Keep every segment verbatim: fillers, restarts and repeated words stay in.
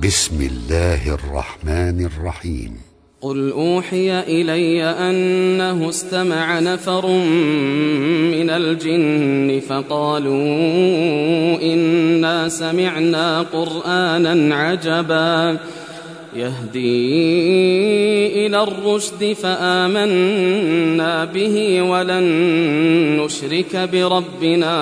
بسم الله الرحمن الرحيم. قل أوحي إلي أنه استمع نفر من الجن فقالوا إنا سمعنا قرآنا عجبا يهدي إلى الرشد فآمنا به ولن نشرك بربنا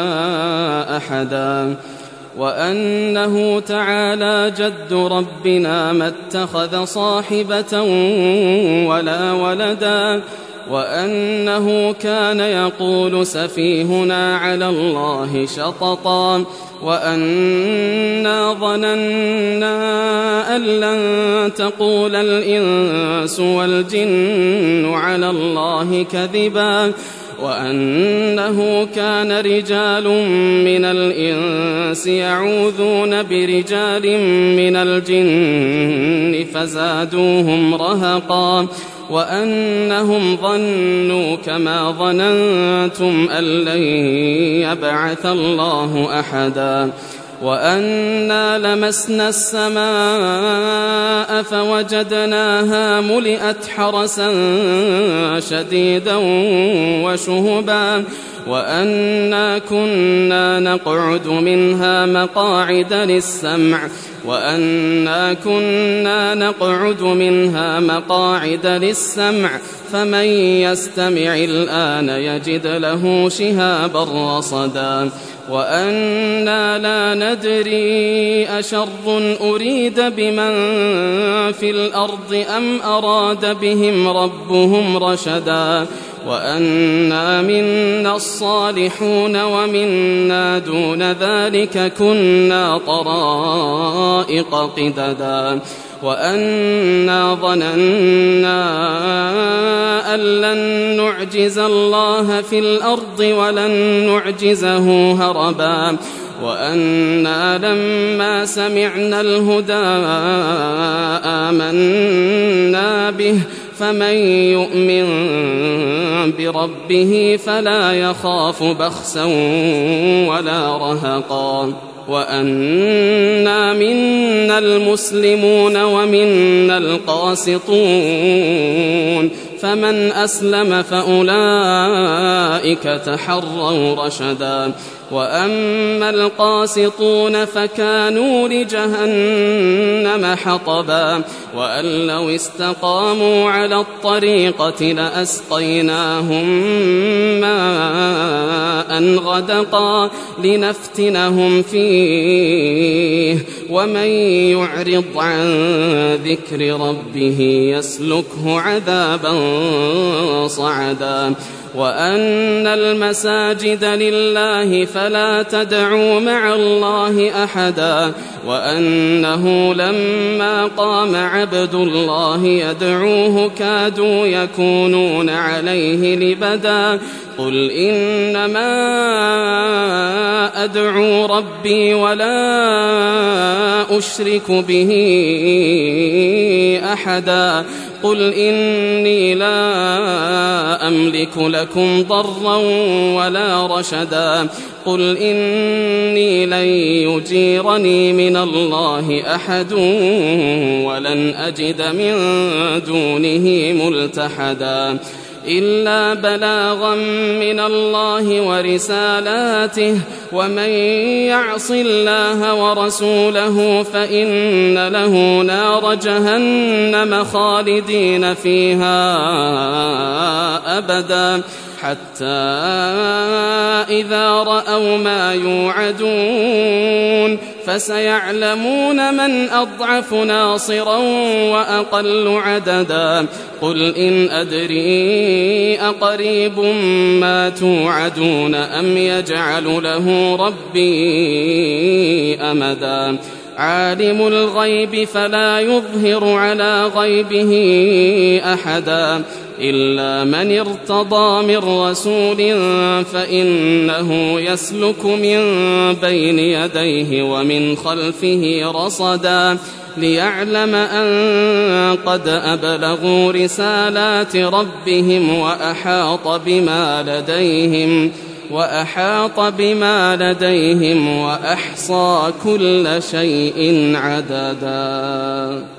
أحدا وأنه تعالى جد ربنا ما اتخذ صاحبة ولا ولدا وأنه كان يقول سفيهنا على الله شططا وأنا ظننا أن لن تقول الإنس والجن على الله كذبا وأنه كان رجال من الإنس يعوذون برجال من الجن فزادوهم رهقا وأنهم ظنوا كما ظننتم أن لن يبعث الله أحدا وأنا لمسنا السماء فوجدناها ملئت حرسا شديدا وشهبا وأنا كنا نقعد منها مقاعد للسمع وأنا كنا نقعد منها مقاعد للسمع فمن يستمع الآن يجد له شهابا رصدا وأنا لا ندري أشر أريد بمن في الأرض أم أراد بهم ربهم رشدا وأنا منا الصالحون ومنا دون ذلك كنا طرائق قددا وأنا ظننا أن لن نعجز الله في الأرض ولن نعجزه هربا وأنا لما سمعنا الهدى آمنا به فمن يؤمن بربه فلا يخاف بخسا ولا رهقا وأنا منا المسلمون ومنا القاسطون فمن أسلم فأولئك تحروا رشدا وأما القاسطون فكانوا لجهنم حطبا وأن لو استقاموا على الطريقة لأسقيناهم ماء غدقا لنفتنهم فيه ومن يعرض عن ذكر ربه يسلكه عذابا صعدا وأن المساجد لله فلا تدعوا مع الله أحدا وأنه لما قام عبد الله يدعوه كادوا يكونون عليه لبدا قل إنما أدعو ربي ولا أشرك به أحدا قل إني لا أملك لكم ضرا ولا رشدا قل إني لن يجيرني من الله أحد ولن أجد من دونه ملتحدا إلا بلاغا من الله ورسالاته ومن يعص الله ورسوله فإن له نار جهنم خالدين فيها أبدا حتى إذا رأوا ما يوعدون فسيعلمون من أضعف ناصرا وأقل عددا قل إن أدري أقريب ما توعدون أم يجعل له ربي أمدا عالم الغيب فلا يظهر على غيبه أحدا إلا من ارتضى من رسول فإنه يسلك من بين يديه ومن خلفه رصدا ليعلم أن قد أبلغوا رسالات ربهم وأحاط بما لديهم وأحاط بما لديهم وأحصى كل شيء عددا.